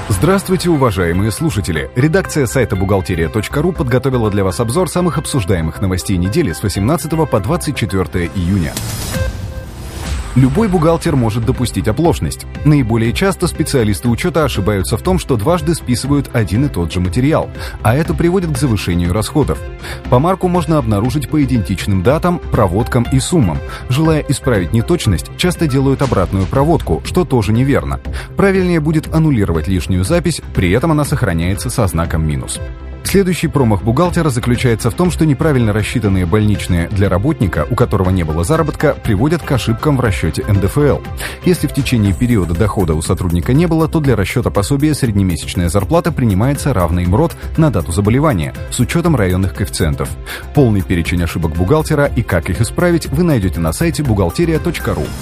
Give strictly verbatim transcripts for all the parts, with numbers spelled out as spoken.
Здравствуйте, уважаемые слушатели! Редакция сайта бухгалтерия точка ру подготовила для вас обзор самых обсуждаемых новостей недели с восемнадцатого по двадцать четвёртое июня. Любой бухгалтер может допустить оплошность. Наиболее часто специалисты учета ошибаются в том, что дважды списывают один и тот же материал, а это приводит к завышению расходов. Помарку можно обнаружить по идентичным датам, проводкам и суммам. Желая исправить неточность, часто делают обратную проводку, что тоже неверно. Правильнее будет аннулировать лишнюю запись, при этом она сохраняется со знаком минус. Следующий промах бухгалтера заключается в том, что неправильно рассчитанные больничные для работника, у которого не было заработка, приводят к ошибкам в расчете эн дэ эф эл. Если в течение периода дохода у сотрудника не было, то для расчета пособия среднемесячная зарплата принимается равный МРОТ на дату заболевания с учетом районных коэффициентов. Полный перечень ошибок бухгалтера и как их исправить вы найдете на сайте бухгалтерия точка ру.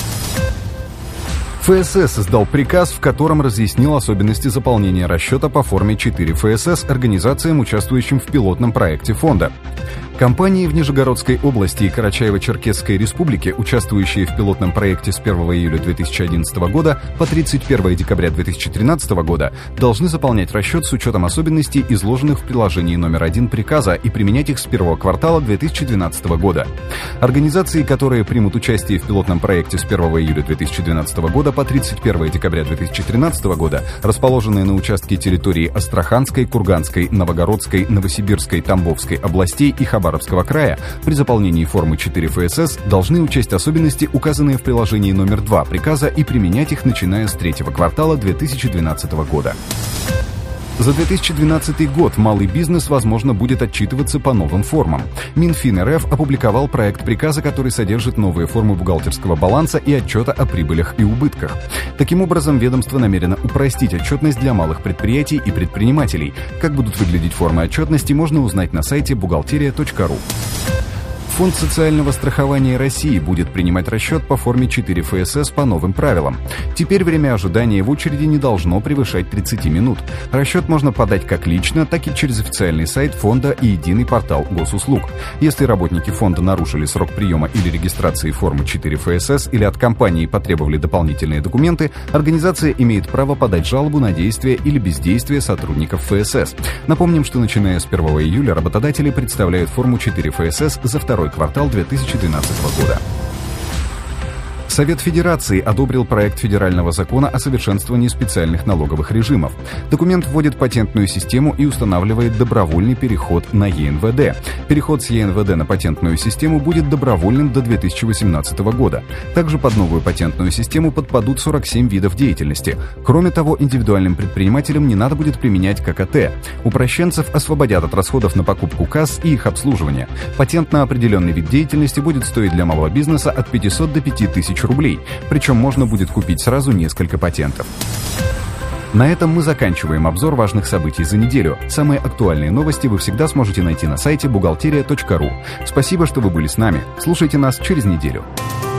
эф эс эс издал приказ, в котором разъяснил особенности заполнения расчета по форме четыре эф эс эс организациям, участвующим в пилотном проекте фонда. Компании в Нижегородской области и Карачаево-Черкесской республике, участвующие в пилотном проекте с первого июля две тысячи одиннадцатого года по тридцать первое декабря две тысячи тринадцатого года, должны заполнять расчет с учетом особенностей, изложенных в приложении номер один приказа, и применять их с первого квартала две тысячи двенадцатого года. Организации, которые примут участие в пилотном проекте с первого июля две тысячи двенадцатого года по тридцать первое декабря две тысячи тринадцатого года, расположенные на участке территории Астраханской, Курганской, Новогородской, Новосибирской, Тамбовской областей и Хабаровской края, при заполнении формы четыре эф эс эс должны учесть особенности, указанные в приложении номер два приказа, и применять их, начиная с третьего квартала две тысячи двенадцатого года. За две тысячи двенадцатый год малый бизнес, возможно, будет отчитываться по новым формам. Минфин эр эф опубликовал проект приказа, который содержит новые формы бухгалтерского баланса и отчета о прибылях и убытках. Таким образом, ведомство намерено упростить отчетность для малых предприятий и предпринимателей. Как будут выглядеть формы отчетности, можно узнать на сайте бухгалтерия точка ру. Фонд социального страхования России будет принимать расчет по форме четыре эф эс эс по новым правилам. Теперь время ожидания в очереди не должно превышать тридцать минут. Расчет можно подать как лично, так и через официальный сайт фонда и единый портал госуслуг. Если работники фонда нарушили срок приема или регистрации формы четыре эф эс эс или от компании потребовали дополнительные документы, организация имеет право подать жалобу на действие или бездействие сотрудников эф эс эс. Напомним, что начиная с первого июля работодатели представляют форму четыре эф эс эс за второй квартал две тысячи двенадцатого года. Совет Федерации одобрил проект федерального закона о совершенствовании специальных налоговых режимов. Документ вводит патентную систему и устанавливает добровольный переход на е эн вэ дэ. Переход с е эн вэ дэ на патентную систему будет добровольным до две тысячи восемнадцатого года. Также под новую патентную систему подпадут сорок семь видов деятельности. Кроме того, индивидуальным предпринимателям не надо будет применять ка ка тэ. Упрощенцев освободят от расходов на покупку касс и их обслуживание. Патент на определенный вид деятельности будет стоить для малого бизнеса от пятисот до пяти тысяч рублей, причем можно будет купить сразу несколько патентов. На этом мы заканчиваем обзор важных событий за неделю. Самые актуальные новости вы всегда сможете найти на сайте бухгалтерия точка ру. Спасибо, что вы были с нами. Слушайте нас через неделю.